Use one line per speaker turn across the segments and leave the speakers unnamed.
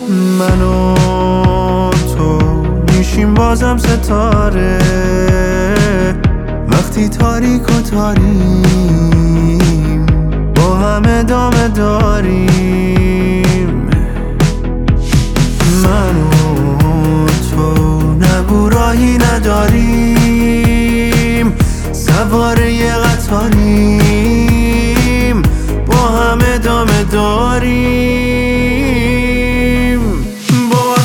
من و تو میشیم بازم ستاره وقتی تاریک و تاریم با هم ادامه داریم. من و تو نگو راهی نداریم سوار یه قطاریم با هم ادامه داریم. با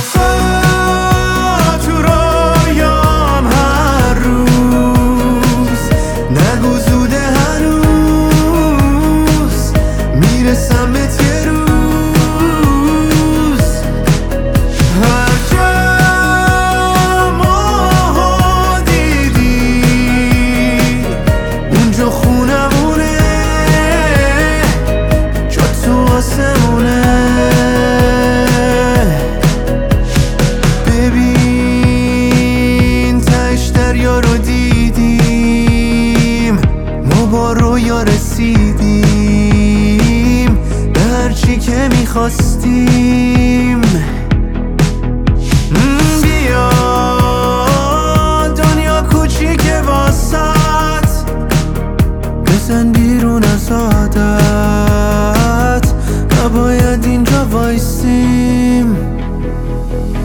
تو رویام هر روز نگو زوده هنوز میرسم به یه روز هر جا ماها دیدی اونجا خونمونه جا تو آسمونه. ببین تش دریا رو دیدیم ما با رویا رسیدیم به هرچی که میخواستیم. بیا دنیا کوچیکه واسات بزن بیرون از عادت نباید اینجا وایسیم.